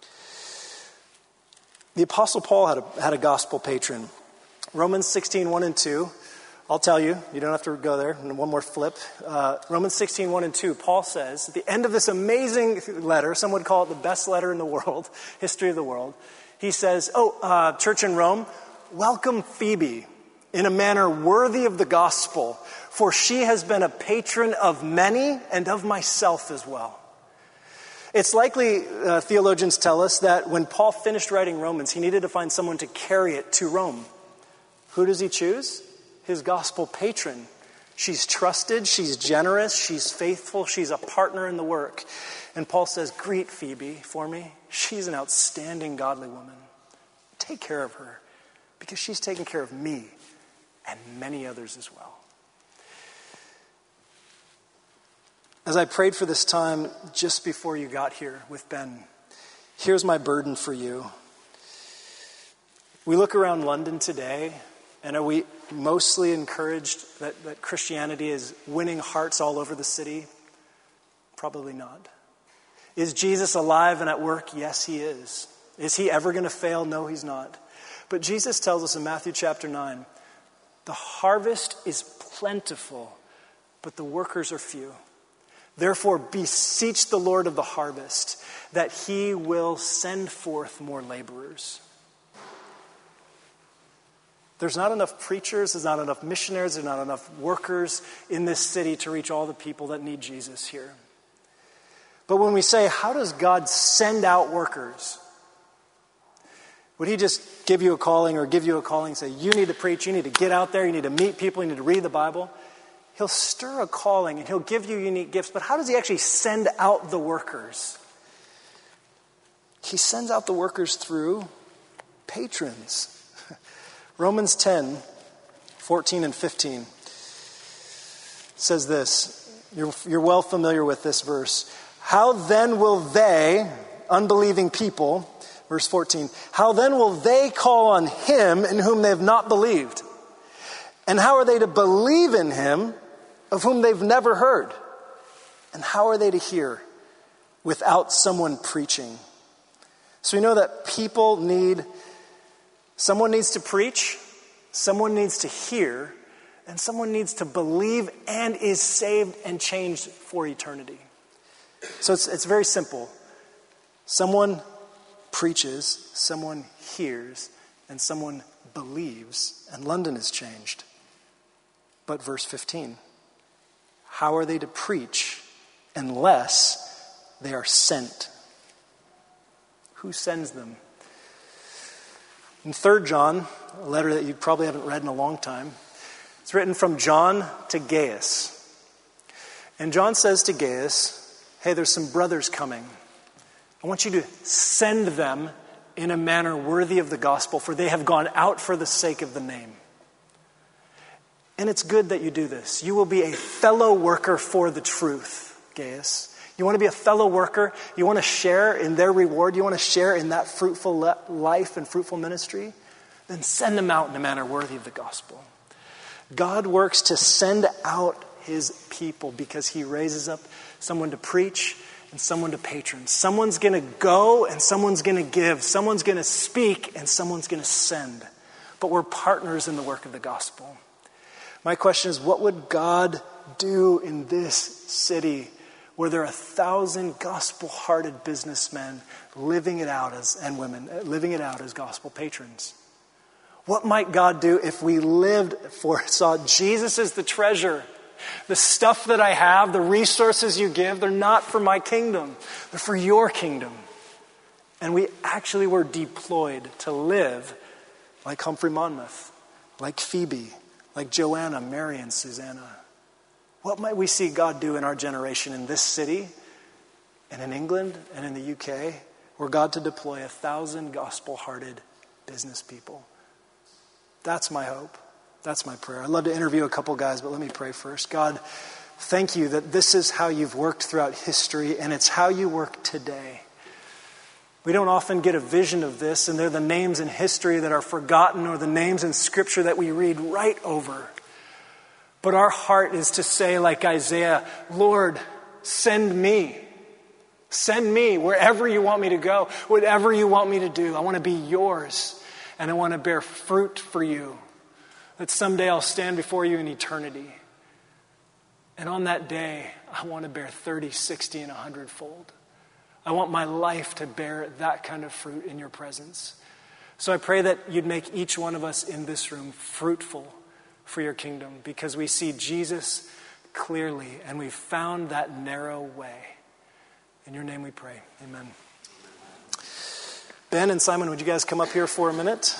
The Apostle Paul had a, had a gospel patron. Romans sixteen, one and two. I'll tell you, you don't have to go there. And one more flip. Uh, Romans sixteen, one and two. Paul says, at the end of this amazing letter, some would call it the best letter in the world, history of the world. He says, oh, uh, church in Rome, welcome Phoebe in a manner worthy of the gospel, for she has been a patron of many and of myself as well. It's likely, uh, theologians tell us, that when Paul finished writing Romans, he needed to find someone to carry it to Rome. Who does he choose? His gospel patron. She's trusted, she's generous, she's faithful, she's a partner in the work. And Paul says, greet Phoebe for me. She's an outstanding godly woman. Take care of her, because she's taken care of me and many others as well. As I prayed for this time just before you got here with Ben, here's my burden for you. We look around London today, and are we mostly encouraged that, that Christianity is winning hearts all over the city? Probably not. Is Jesus alive and at work? Yes, he is. Is he ever going to fail? No, he's not. But Jesus tells us in Matthew chapter nine, the harvest is plentiful, but the workers are few. Therefore, beseech the Lord of the harvest that he will send forth more laborers. There's not enough preachers, there's not enough missionaries, there's not enough workers in this city to reach all the people that need Jesus here. But when we say, how does God send out workers? Would he just give you a calling or give you a calling and say, you need to preach, you need to get out there, you need to meet people, you need to read the Bible? He'll stir a calling and he'll give you unique gifts, but how does he actually send out the workers? He sends out the workers through patrons. Romans ten, fourteen and fifteen says this. You're, you're well familiar with this verse. How then will they, unbelieving people, verse fourteen, how then will they call on him in whom they have not believed? And how are they to believe in him of whom they've never heard? And how are they to hear without someone preaching? So we know that people need, someone needs to preach, someone needs to hear, and someone needs to believe and is saved and changed for eternity. So it's, it's very simple. Someone preaches, someone hears, and someone believes, and London is changed. But verse fifteen, how are they to preach unless they are sent? Who sends them? In Third John, a letter that you probably haven't read in a long time, it's written from John to Gaius. And John says to Gaius, hey, there's some brothers coming. I want you to send them in a manner worthy of the gospel, for they have gone out for the sake of the name. And it's good that you do this. You will be a fellow worker for the truth, Gaius. You want to be a fellow worker? You want to share in their reward? You want to share in that fruitful le- life and fruitful ministry? Then send them out in a manner worthy of the gospel. God works to send out his people because he raises up someone to preach and someone to patron. Someone's going to go and someone's going to give. Someone's going to speak and someone's going to send. But we're partners in the work of the gospel. My question is, what would God do in this city where there are a thousand gospel-hearted businessmen living it out as, and women, living it out as gospel patrons? What might God do if we lived for, saw Jesus as the treasure? The stuff that I have, the resources you give, they're not for my kingdom. They're for your kingdom. And we actually were deployed to live like Humphrey Monmouth, like Phoebe, like Joanna, Mary, and Susanna. What might we see God do in our generation in this city and in England and in the U K, where God to deploy a thousand gospel-hearted business people? That's my hope. That's my prayer. I'd love to interview a couple guys, but let me pray first. God, thank you that this is how you've worked throughout history, and it's how you work today. We don't often get a vision of this, and they're the names in history that are forgotten or the names in Scripture that we read right over. But our heart is to say, like Isaiah, Lord, send me. Send me wherever you want me to go, whatever you want me to do. I want to be yours, and I want to bear fruit for you, that someday I'll stand before you in eternity. And on that day, I want to bear thirty, sixty, and a hundred fold. I want my life to bear that kind of fruit in your presence. So I pray that you'd make each one of us in this room fruitful for your kingdom, because we see Jesus clearly and we've found that narrow way. In your name we pray. Amen. Ben and Simon, would you guys come up here for a minute?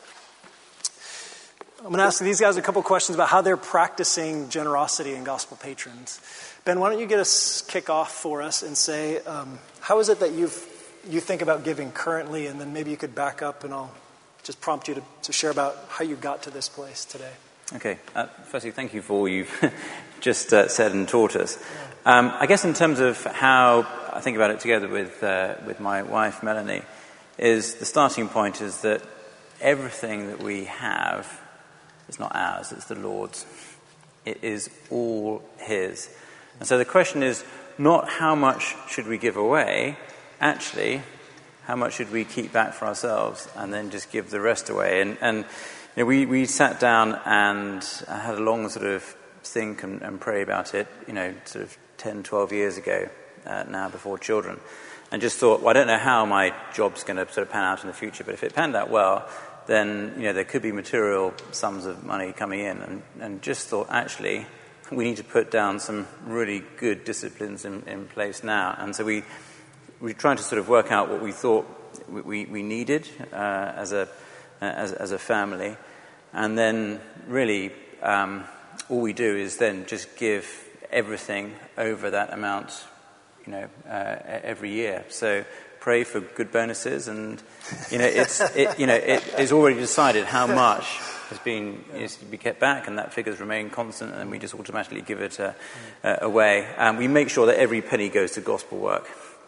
I'm going to ask these guys a couple questions about how they're practicing generosity and gospel patrons. Ben, why don't you get us kick off for us and say, um, how is it that you've you think about giving currently, and then maybe you could back up and I'll just prompt you to, to share about how you got to this place today. Okay. Uh, firstly, thank you for all you've just uh, said and taught us. Um, I guess in terms of how I think about it together with uh, with my wife, Melanie, is the starting point is that everything that we have is not ours, it's the Lord's. It is all his. And so the question is not how much should we give away, actually, how much should we keep back for ourselves and then just give the rest away? And, and you know, we, we sat down and had a long sort of think and, and pray about it, you know, sort of ten, twelve years ago uh, now before children. And just thought, well, I don't know how my job's going to sort of pan out in the future, but if it panned out well, then, you know, there could be material sums of money coming in, and, and just thought, actually, we need to put down some really good disciplines in, in place now. And so we we tried to sort of work out what we thought we, we needed uh, as a as, as a family, and then really um, all we do is then just give everything over that amount, you know, uh, every year. So pray for good bonuses, and you know, it's it, you know, it is already decided how much has been is to be kept back, and that figures remain constant, and we just automatically give it uh, uh, away. And we make sure that every penny goes to gospel work.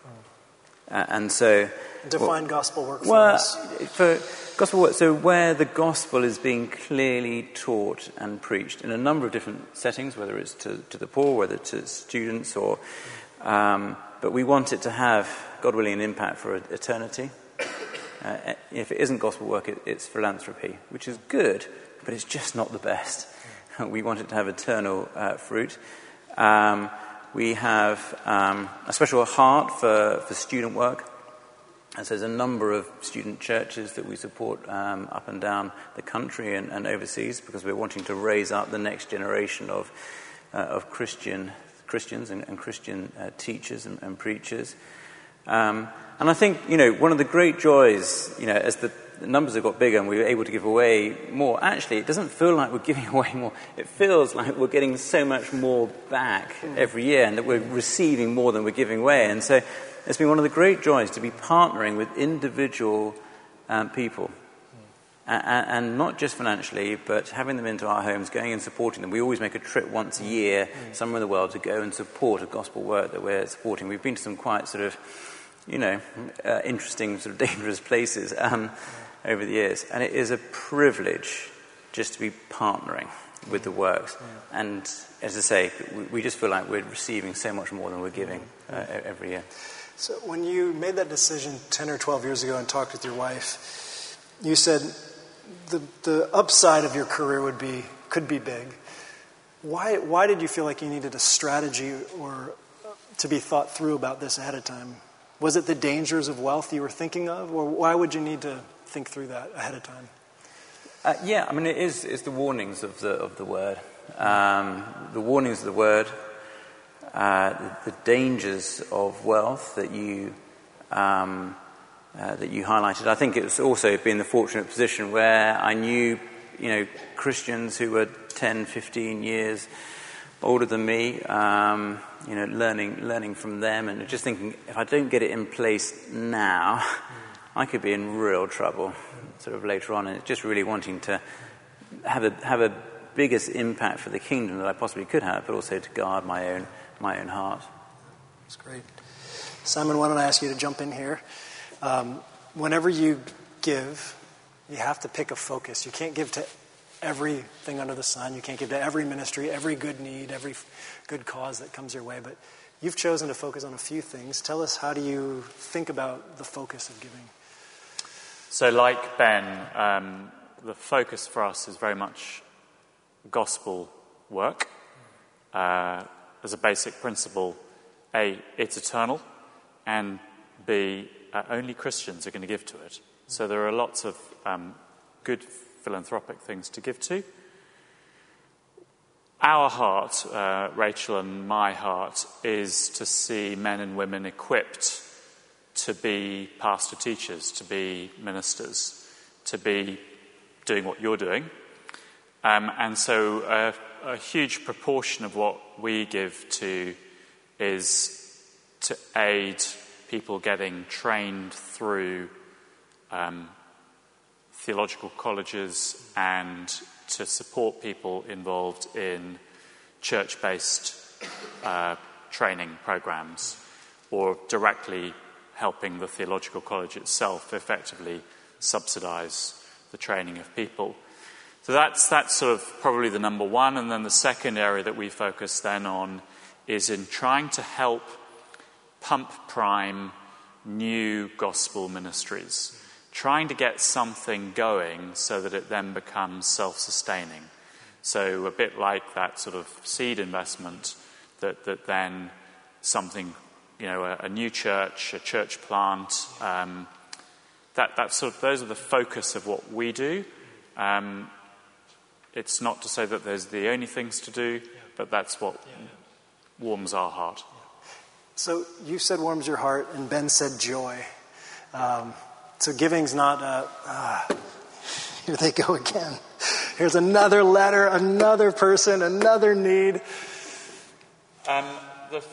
Uh, and so, define well, gospel work for well, us. For gospel work, so where the gospel is being clearly taught and preached in a number of different settings, whether it's to, to the poor, whether it's to students, or um, but we want it to have, God willing, an impact for eternity. Uh, if it isn't gospel work, it, it's philanthropy, which is good, but it's just not the best. We want it to have eternal uh, fruit. Um, we have um, a special heart for, for student work. And so there's a number of student churches that we support um, up and down the country and, and overseas, because we're wanting to raise up the next generation of uh, of Christian Christians and, and Christian uh, teachers and, and preachers. Um, and I think, you know, one of the great joys, you know, as the, the numbers have got bigger and we were able to give away more, actually, it doesn't feel like we're giving away more. It feels like we're getting so much more back every year, and that we're receiving more than we're giving away. And so it's been one of the great joys to be partnering with individual um, people. And, and not just financially, but having them into our homes, going and supporting them. We always make a trip once a year somewhere in the world to go and support a gospel work that we're supporting. We've been to some quite sort of, you know, uh, interesting, sort of dangerous places um, over the years. And it is a privilege just to be partnering with the works. And as I say, we, we just feel like we're receiving so much more than we're giving uh, every year. So when you made that decision ten or twelve years ago and talked with your wife, you said the the upside of your career would be could be big. Why why did you feel like you needed a strategy or to be thought through about this ahead of time? Was it the dangers of wealth you were thinking of, or why would you need to think through that ahead of time? Uh, yeah, I mean, it is it's the warnings of the of the word, um, the warnings of the word, uh, the, the dangers of wealth that you. Um, Uh, that you highlighted. I think it's also been the fortunate position where I knew, you know, Christians who were ten, fifteen years older than me, um, you know, learning learning from them, and just thinking, if I don't get it in place now, I could be in real trouble sort of later on. And it's just really wanting to have a have a biggest impact for the kingdom that I possibly could have, but also to guard my own my own heart. That's great. Simon, why don't I ask you to jump in here? Um, whenever you give, you have to pick a focus. You can't give to everything under the sun. You can't give to every ministry, every good need, every good cause that comes your way. But you've chosen to focus on a few things. Tell us, how do you think about the focus of giving? So like Ben, um, the focus for us is very much gospel work. Uh, as a basic principle, A, it's eternal, and B, Uh, only Christians are going to give to it. So there are lots of um, good philanthropic things to give to. Our heart, uh, Rachel and my heart, is to see men and women equipped to be pastor teachers, to be ministers, to be doing what you're doing. Um, and so uh, a huge proportion of what we give to is to aid people getting trained through um, theological colleges, and to support people involved in church-based uh, training programs, or directly helping the theological college itself effectively subsidize the training of people. So that's that's sort of probably the number one. And then the second area that we focus then on is in trying to help pump prime new gospel ministries, trying to get something going so that it then becomes self-sustaining. So a bit like that sort of seed investment, that, that then something, you know, a, a new church, a church plant, um, that that's sort of, those are the focus of what we do. Um, it's not to say that there's the only things to do, yeah. but that's what yeah. warms our heart. Yeah. So you said warms your heart, and Ben said joy. Um, so giving's not, uh, uh, here they go again. Here's another letter, another person, another need. Um, the,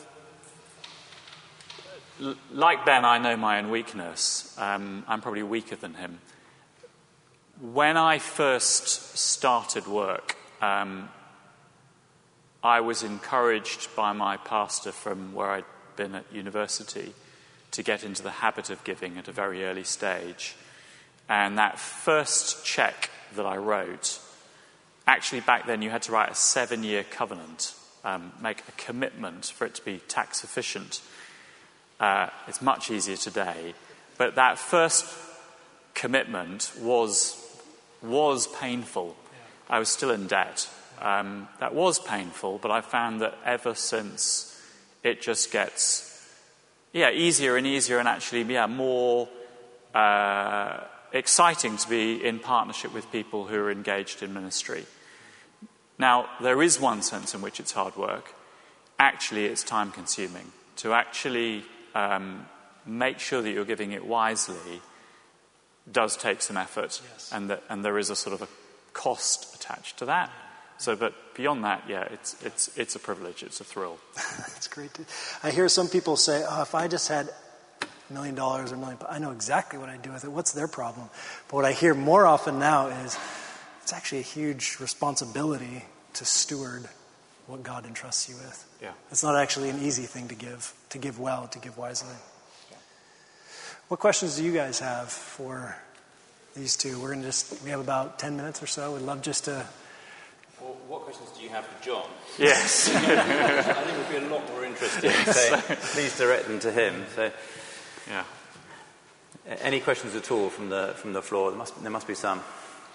like Ben, I know my own weakness. Um, I'm probably weaker than him. When I first started work, um, I was encouraged by my pastor from where I'd been at university to get into the habit of giving at a very early stage. And that first check that I wrote, actually back then you had to write a seven-year covenant, um, make a commitment for it to be tax efficient. Uh, it's much easier today. But that first commitment was was painful. I was still in debt. Um, that was painful, but I found that ever since it just gets, yeah, easier and easier and actually, yeah, more uh, exciting to be in partnership with people who are engaged in ministry. Now, there is one sense in which it's hard work. Actually, it's time-consuming. To actually um, make sure that you're giving it wisely does take some effort, yes. and that, and there is a sort of a cost attached to that. So, but beyond that, yeah, it's it's it's a privilege, it's a thrill. That's great. To, I hear some people say, "Oh, if I just had a million dollars or a million, I know exactly what I'd do with it. What's their problem?" But what I hear more often now is, it's actually a huge responsibility to steward what God entrusts you with. Yeah, it's not actually an easy thing to give, to give well, to give wisely. What questions do you guys have for these two? We're going to just, we have about ten minutes or so. We'd love just to... Well, what questions do you have for John? Yes. I think would be a lot more interesting. Yes. So please direct them to him. So, yeah. Any questions at all from the from the floor? There must, there must be some.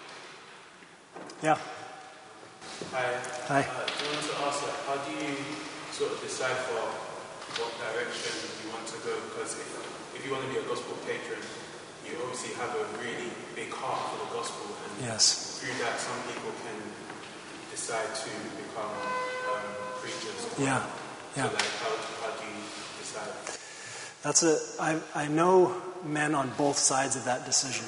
Yeah. Hi. Hi. Uh, I want to ask, like, how do you sort of decipher what direction you want to go? Because if If you want to be a gospel patron, you obviously have a really big heart for the gospel, and yes. through that, some people can decide to become um, preachers. Yeah, yeah. So, like, how, how do you decide? That's a. I I know men on both sides of that decision.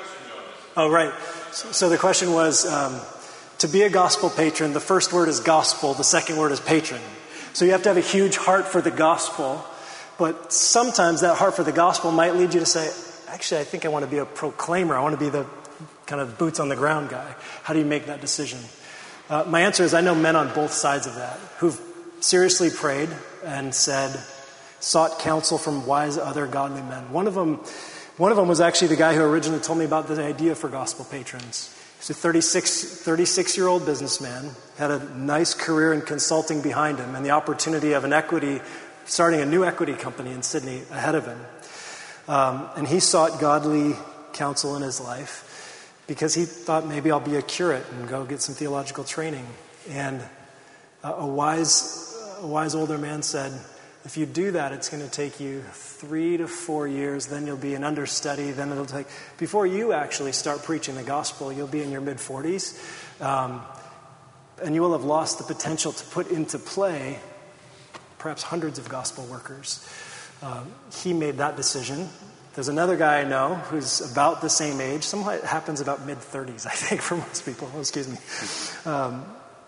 Oh, right. So, so the question was, um, to be a gospel patron, the first word is gospel, the second word is patron. So you have to have a huge heart for the gospel. But sometimes that heart for the gospel might lead you to say, actually, I think I want to be a proclaimer. I want to be the kind of boots on the ground guy. How do you make that decision? Uh, my answer is I know men on both sides of that who've seriously prayed and said, sought counsel from wise other godly men. One of them, one of them was actually the guy who originally told me about the idea for gospel patrons. He's a thirty-six, thirty-six-year-old businessman, had a nice career in consulting behind him, and the opportunity of an equity starting a new equity company in Sydney ahead of him. Um, and he sought godly counsel in his life because he thought maybe I'll be a curate and go get some theological training. And uh, a wise a wise older man said, if you do that, it's going to take you three to four years, then you'll be an understudy, then it'll take, before you actually start preaching the gospel, you'll be in your mid-forties, um, and you will have lost the potential to put into play perhaps hundreds of gospel workers. Um, he made that decision. There's another guy I know who's about the same age. Somewhat happens about mid-thirties, I think, for most people. Oh, excuse me. Um,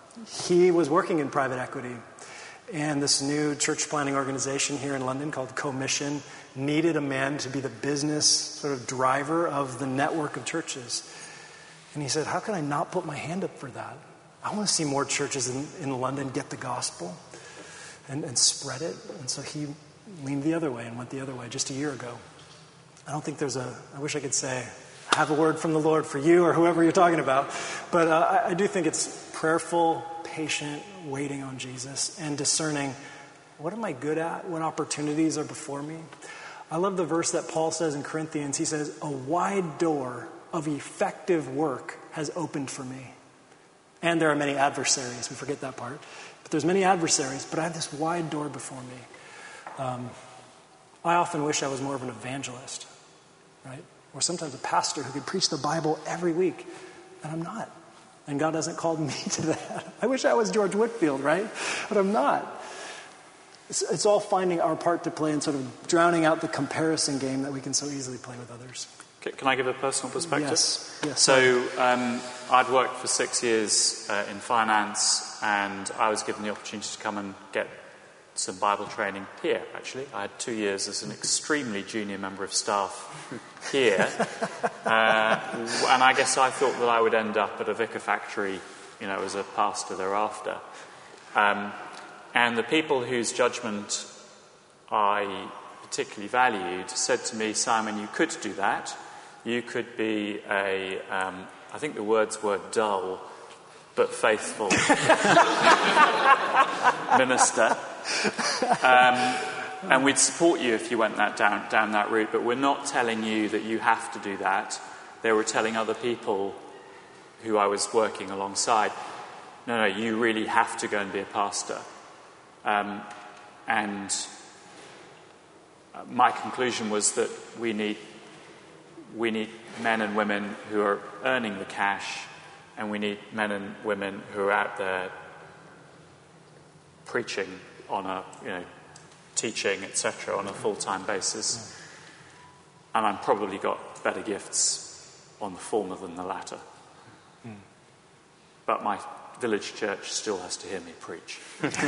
he was working in private equity. And this new church planting organization here in London called Commission needed a man to be the business sort of driver of the network of churches. And he said, how can I not put my hand up for that? I want to see more churches in, in London get the gospel. And, and spread it. And so he leaned the other way and went the other way just a year ago. I don't think there's a, I wish I could say, have a word from the Lord for you or whoever you're talking about. But uh, I, I do think it's prayerful, patient, waiting on Jesus and discerning, what am I good at? What opportunities are before me? I love the verse that Paul says in Corinthians. He says, a wide door of effective work has opened for me. And there are many adversaries. We forget that part. But there's many adversaries, but I have this wide door before me. Um, I often wish I was more of an evangelist, right? or sometimes a pastor who could preach the Bible every week, and I'm not. And God hasn't called me to that. I wish I was George Whitfield, right? But I'm not. It's, it's all finding our part to play and sort of drowning out the comparison game that we can so easily play with others. Can I give a personal perspective? Yes. yes. So um, I'd worked for six years uh, in finance, and I was given the opportunity to come and get some Bible training here, actually. I had two years as an extremely junior member of staff here. uh, and I guess I thought that I would end up at a vicar factory, you know, as a pastor thereafter. Um, and the people whose judgment I particularly valued said to me, Simon, you could do that. You could be a, um, I think the words were dull, but faithful minister. Um, and we'd support you if you went that down, down that route, but we're not telling you that you have to do that. They were telling other people who I was working alongside, no, no, you really have to go and be a pastor. Um, and my conclusion was that we need we need men and women who are earning the cash, and we need men and women who are out there preaching on a, you know, teaching, et cetera, on a full-time basis. And I've probably got better gifts on the former than the latter. Mm. But my village church still has to hear me preach.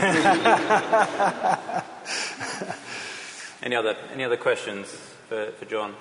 Any other any other questions for, for John?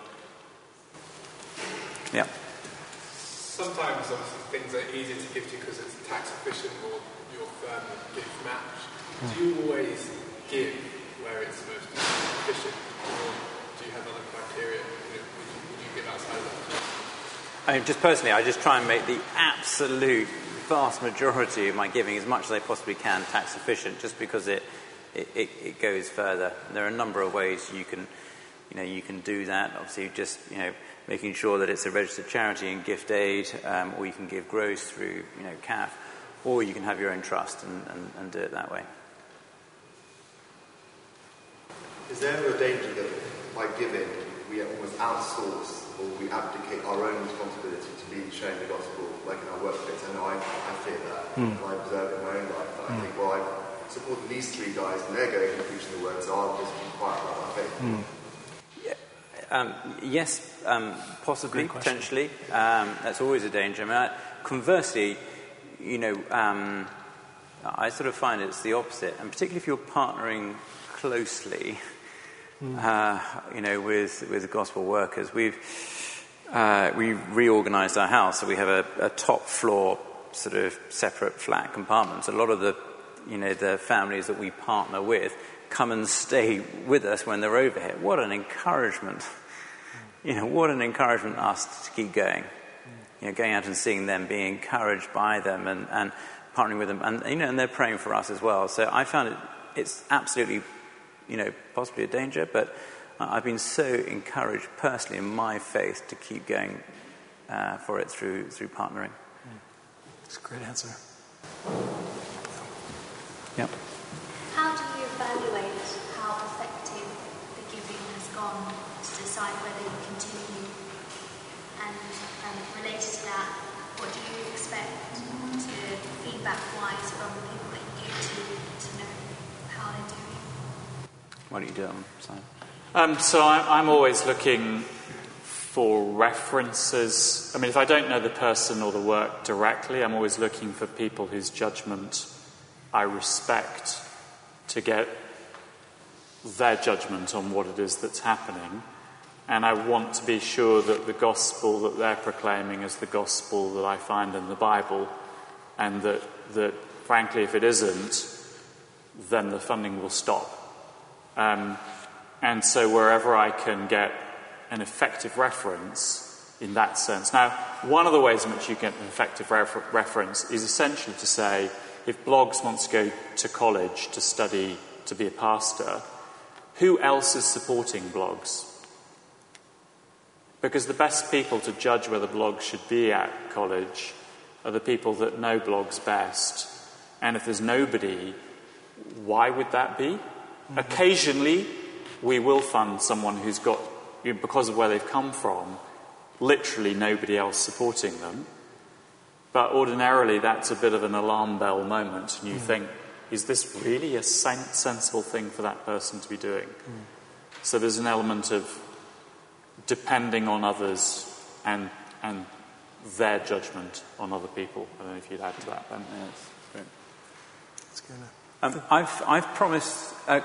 Yeah. Sometimes, obviously, things are easier to give to you because it's tax efficient or your firm gives match. Mm. Do you always give where it's most efficient, or do you have other criteria? Would you, would you give outside of that? I mean, just personally, I just try and make the absolute vast majority of my giving, as much as I possibly can, tax efficient, just because it it, it, it goes further. And there are a number of ways you can, you know, you can do that. Obviously, just you know, making sure that it's a registered charity and gift aid, um, or you can give gross through, you know, C A F, or you can have your own trust and, and, and do it that way. Is there ever a danger that by giving we almost outsource or we abdicate our own responsibility to be sharing the gospel, like in our workplace? I know I, I fear that, mm. and I observe it in my own life. But mm. I think, well, I support these three guys and they're going and preaching the word, so I'll just be quiet about my faith. Mm. Um, yes, um, possibly, potentially. Um, that's always a danger. I mean, I, conversely, you know, um, I sort of find it's the opposite, and particularly if you're partnering closely, mm. uh, you know, with with gospel workers. We've uh, we've reorganised our house, so we have a, a top floor sort of separate flat compartments. A lot of the, you know, the families that we partner with come and stay with us when they're over here. What an encouragement. You know, what an encouragement us to keep going. You know, going out and seeing them, being encouraged by them and, and partnering with them. And, you know, and they're praying for us as well. So I found it, it's absolutely, you know, possibly a danger, but I've been so encouraged personally in my faith to keep going uh, for it through through partnering. That's a great answer. Yep. How do you evaluate how effective the giving has gone to decide whether you continue? And um, related to that, what do you expect to feedback-wise from the people that you give to to know how they're doing? Why don't you do it, Simon? Um, so I, I'm always looking for references. I mean, if I don't know the person or the work directly, I'm always looking for people whose judgment I respect, to get their judgment on what it is that's happening. And I want to be sure that the gospel that they're proclaiming is the gospel that I find in the Bible, and that, that frankly, if it isn't, then the funding will stop. Um, and so wherever I can get an effective reference in that sense. Now, one of the ways in which you get an effective refer- reference is essentially to say, if Bloggs wants to go to college to study to be a pastor, who else is supporting Bloggs? Because the best people to judge whether Bloggs should be at college are the people that know Bloggs best. And if there's nobody, why would that be? Mm-hmm. Occasionally, we will fund someone who's got, because of where they've come from, literally nobody else supporting them. But ordinarily, that's a bit of an alarm bell moment, and you mm. think, is this really a sen- sensible thing for that person to be doing? Mm. So there's an element of depending on others and and their judgment on other people. I don't know if you'd add to that, Ben. Yes, great. That's good. Um, I've I've promised uh,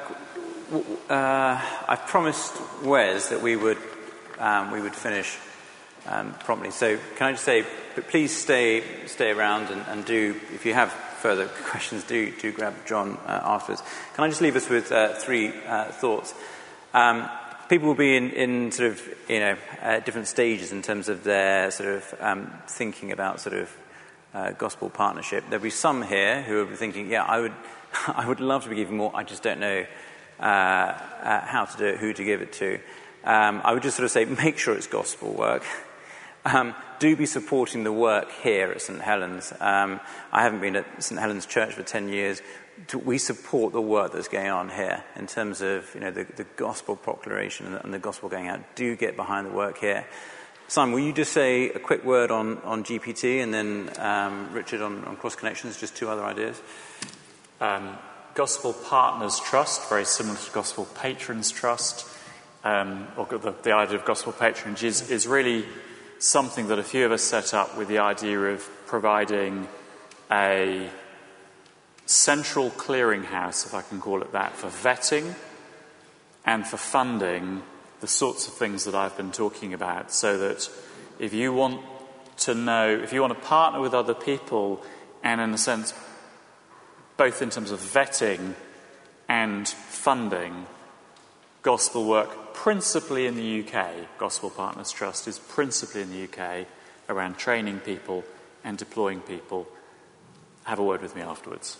uh, I've promised Wes that we would um, we would finish um, promptly. So can I just say, but please stay stay around and, and do, if you have further questions, do do grab John uh, afterwards. Can I just leave us with uh, three uh, thoughts? Um, people will be in, in sort of you know uh, different stages in terms of their sort of um, thinking about sort of uh, gospel partnership. There'll be some here who will be thinking, yeah, I would. I would love to be giving more. I just don't know uh, uh, how to do it, who to give it to. Um, I would just sort of say, make sure it's gospel work. Um, do be supporting the work here at St Helens. Um, I haven't been at St Helens Church for ten years. We support the work that's going on here in terms of you know the, the gospel proclamation and the, and the gospel going out. Do get behind the work here. Simon, will you just say a quick word on, on G P T, and then um, Richard on, on Cross Connections, just two other ideas? Um, Gospel Partners Trust, very similar to Gospel Patrons Trust, um, or the, the idea of gospel patronage is, is really something that a few of us set up with the idea of providing a central clearinghouse, if I can call it that, for vetting and for funding the sorts of things that I've been talking about, so that if you want to know, if you want to partner with other people and in a sense both in terms of vetting and funding, gospel work, principally in the U K, Gospel Partners Trust is principally in the U K around training people and deploying people. Have a word with me afterwards.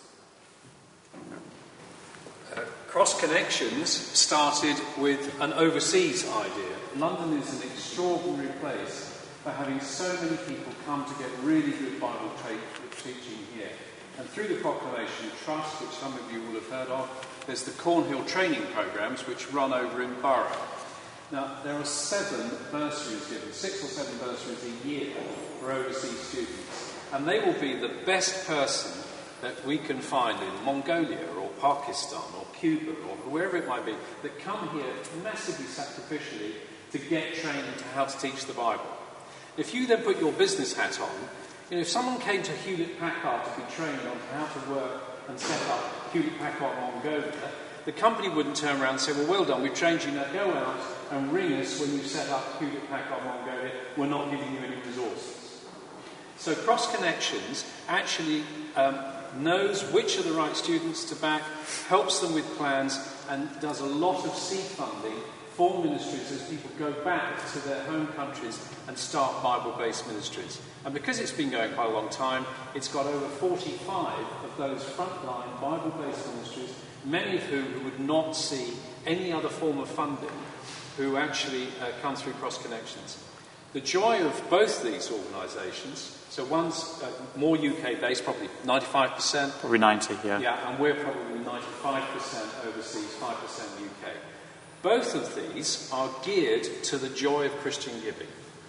Uh, Cross Connections started with an overseas idea. London is an extraordinary place for having so many people come to get really good Bible tra- teaching here. And through the Proclamation Trust, which some of you will have heard of, there's the Cornhill training programmes which run over in Borough. Now, there are seven bursaries given, six or seven bursaries a year for overseas students. And they will be the best person that we can find in Mongolia or Pakistan or Cuba or wherever it might be, that come here massively sacrificially to get trained into how to teach the Bible. If you then put your business hat on, you know, if someone came to Hewlett-Packard to be trained on how to work and set up Hewlett-Packard Mongolia, the company wouldn't turn around and say, well, well done, we've trained you, now go out and ring us when you set up Hewlett-Packard Mongolia, we're not giving you any resources. So Cross Connections actually um, knows which are the right students to back, helps them with plans, and does a lot of seed funding for ministries as people go back to their home countries and start Bible-based ministries. And because it's been going quite a long time, it's got over forty-five of those frontline Bible-based ministries, many of whom would not see any other form of funding, who actually uh, come through Cross Connections. The joy of both these organisations, so one's uh, more U K-based, probably ninety-five percent. Probably ninety, yeah. Yeah, and we're probably ninety-five percent overseas, five percent U K. Both of these are geared to the joy of Christian giving.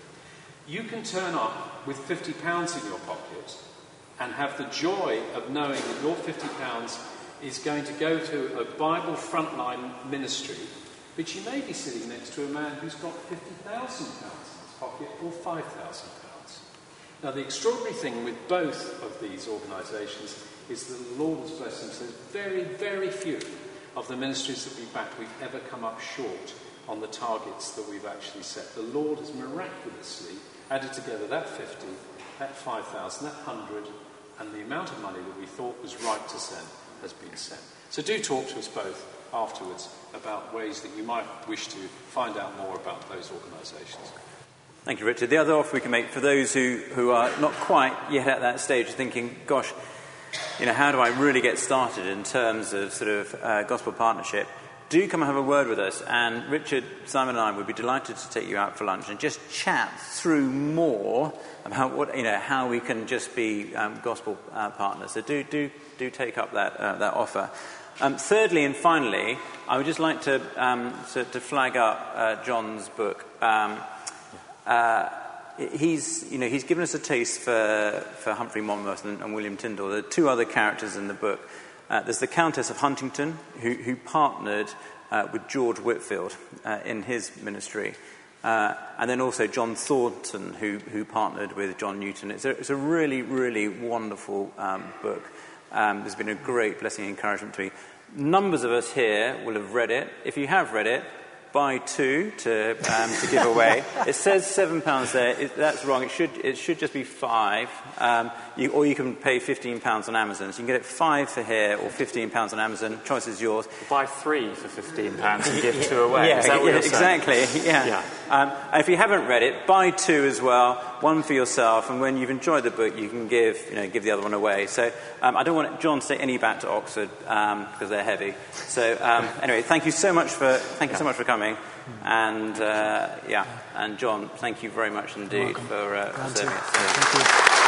You can turn up with fifty pounds in your pocket and have the joy of knowing that your fifty pounds is going to go to a Bible frontline ministry, but you may be sitting next to a man who's got fifty thousand pounds in his pocket or five thousand pounds. Now, the extraordinary thing with both of these organisations is that the Lord has blessed them, so there's very, very few of the ministries that we've backed we've ever come up short on the targets that we've actually set. The Lord has miraculously added together that fifty, that five thousand, that one hundred, and the amount of money that we thought was right to send has been sent. So do talk to us both afterwards about ways that you might wish to find out more about those organisations. Thank you, Richard. The other offer we can make for those who, who are not quite yet at that stage of thinking, gosh, you know, how do I really get started in terms of sort of uh, gospel partnership? Do come and have a word with us, and Richard, Simon and I would be delighted to take you out for lunch and just chat through more about what, you know, how we can just be um, gospel uh, partners. So do do do take up that uh, that offer. Um, thirdly and finally, I would just like to um, to, to flag up uh, John's book. Um, uh, he's, you know, he's given us a taste for, for Humphrey Monmouth and, and William Tyndall. There are two other characters in the book. Uh, there's the Countess of Huntington, who, who partnered uh, with George Whitfield uh, in his ministry. Uh, and then also John Thornton, who, who partnered with John Newton. It's a, it's a really, really wonderful um, book. Um, there's been a great blessing and encouragement to me. Numbers of us here will have read it. If you have read it, buy two to um, to give away. It says seven pounds there. It, that's wrong. It should it should just be five. Um, you, or you can pay fifteen pounds on Amazon. So you can get it five for here or fifteen pounds on Amazon. Choice is yours. Buy three for fifteen pounds and give two away. Yeah, is that what yeah, you're saying? exactly. Yeah. yeah. Um, and if you haven't read it, buy two as well. One for yourself, and when you've enjoyed the book, you can give you know give the other one away. So um, I don't want John to take any back to Oxford um, because they're heavy. So um, anyway, thank you so much for thank you so much for coming. And uh, yeah, and John, thank you very much indeed for, uh, for serving us. Thank you.